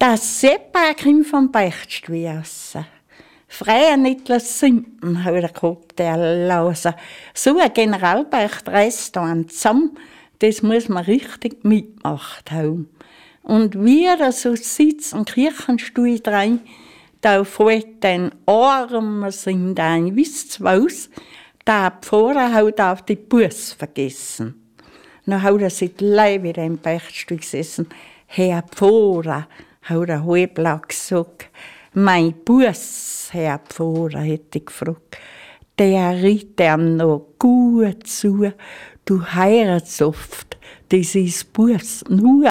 Das Seppagrim vom Beichtstuhl. Freie nicht Simpen, hat er gehabt, der Lauser. So ein Generalbeicht reist da zusammen, das muss man richtig mitgemacht haben. Und wie er so sitzt am Kirchenstuhl drin, da fällt den Arm sind ein, wisst ihr was? Der Pfarrer hat auf die Buß vergessen. Dann hat er sich gleich wieder im Beichtstuhl gesessen. Herr Pfarrer, hat er halblaut gesagt, mein Buß, Herr Pfarrer, hätte ich gefragt. Der riet ihm noch gut zu. Du heiratst oft, das ist Buß, nur